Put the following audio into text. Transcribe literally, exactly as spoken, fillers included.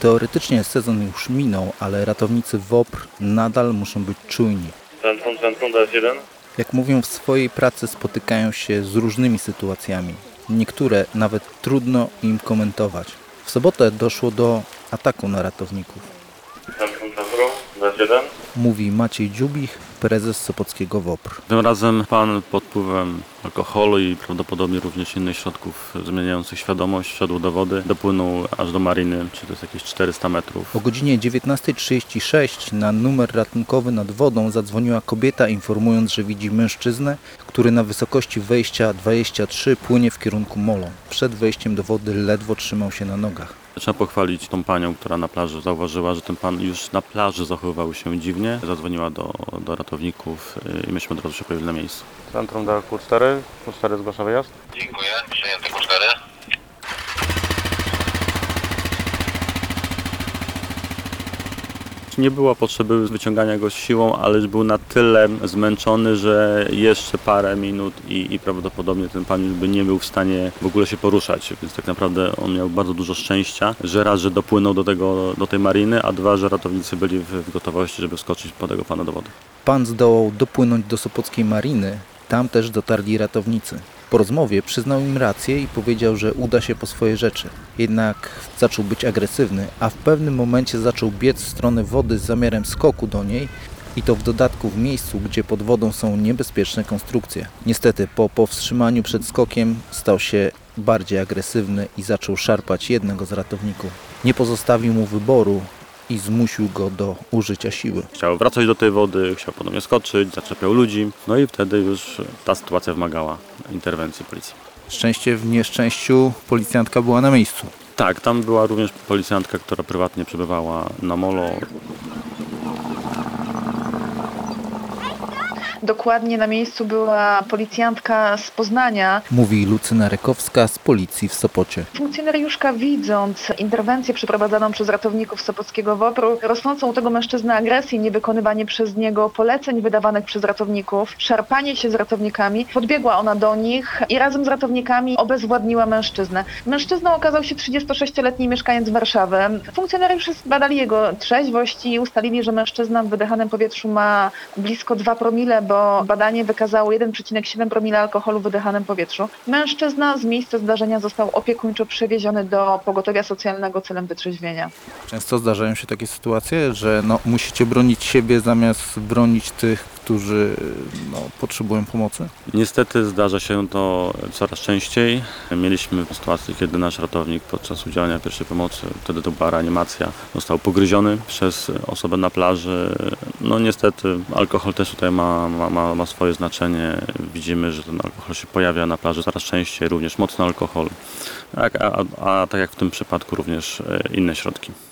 Teoretycznie sezon już minął, ale ratownicy WOPR nadal muszą być czujni. Centrum, centrum, D S jeden. Jak mówią, w swojej pracy spotykają się z różnymi sytuacjami. Niektóre nawet trudno im komentować. W sobotę doszło do ataku na ratowników. Centrum, centrum, D S jeden. Mówi Maciej Dziubich, prezes Sopockiego WOPR. Tym razem pan pod wpływem alkoholu i prawdopodobnie również innych środków zmieniających świadomość wszedł do wody, dopłynął aż do mariny, czy to jest jakieś czterysta metrów. O godzinie dziewiętnasta trzydzieści sześć na numer ratunkowy nad wodą zadzwoniła kobieta, informując, że widzi mężczyznę, który na wysokości wejścia dwadzieścia trzy płynie w kierunku molo. Przed wejściem do wody ledwo trzymał się na nogach. Trzeba pochwalić tą panią, która na plaży zauważyła, że ten pan już na plaży zachowywał się dziwnie. Zadzwoniła do, do ratowników i myśmy od razu się pojawili na miejscu. Centrum do Q cztery. Q cztery zgłasza wyjazd. Dziękuję. Przyjęty Q cztery. Nie było potrzeby wyciągania go z siłą, ale już był na tyle zmęczony, że jeszcze parę minut i, i prawdopodobnie ten pan już by nie był w stanie w ogóle się poruszać. Więc tak naprawdę on miał bardzo dużo szczęścia, że raz, że dopłynął do, tego, do tej mariny, a dwa, że ratownicy byli w, w gotowości, żeby wskoczyć po tego pana do wody. Pan zdołał dopłynąć do Sopockiej Mariny. Tam też dotarli ratownicy. Po rozmowie przyznał im rację i powiedział, że uda się po swoje rzeczy. Jednak zaczął być agresywny, a w pewnym momencie zaczął biec w stronę wody z zamiarem skoku do niej i to w dodatku w miejscu, gdzie pod wodą są niebezpieczne konstrukcje. Niestety po powstrzymaniu przed skokiem stał się bardziej agresywny i zaczął szarpać jednego z ratowników. Nie pozostawił mu wyboru i zmusił go do użycia siły. Chciał wracać do tej wody, chciał ponownie skoczyć, zaczepiał ludzi, no i wtedy już ta sytuacja wymagała interwencji policji. Szczęście w nieszczęściu policjantka była na miejscu. Tak, tam była również policjantka, która prywatnie przebywała na molo. Dokładnie na miejscu była policjantka z Poznania. Mówi Lucyna Rekowska z policji w Sopocie. Funkcjonariuszka, widząc interwencję przeprowadzoną przez ratowników Sopockiego WOPR-u, rosnącą u tego mężczyzny agresję, niewykonywanie przez niego poleceń wydawanych przez ratowników, szarpanie się z ratownikami, podbiegła ona do nich i razem z ratownikami obezwładniła mężczyznę. Mężczyzną okazał się trzydziestosześcioletni mieszkaniec Warszawy. Funkcjonariusze zbadali jego trzeźwość i ustalili, że mężczyzna w wydychanym powietrzu ma blisko dwa promile, bo badanie wykazało jeden przecinek siedem promila alkoholu w wydychanym powietrzu. Mężczyzna z miejsca zdarzenia został opiekuńczo przewieziony do pogotowia socjalnego celem wytrzeźwienia. Często zdarzają się takie sytuacje, że no, musicie bronić siebie zamiast bronić tych, którzy no, potrzebują pomocy? Niestety zdarza się to coraz częściej. Mieliśmy sytuację, kiedy nasz ratownik podczas udzielania pierwszej pomocy, wtedy to była reanimacja, został pogryziony przez osobę na plaży. No niestety alkohol też tutaj ma, ma, ma swoje znaczenie. Widzimy, że ten alkohol się pojawia na plaży coraz częściej, również mocny alkohol, a, a, a tak jak w tym przypadku również inne środki.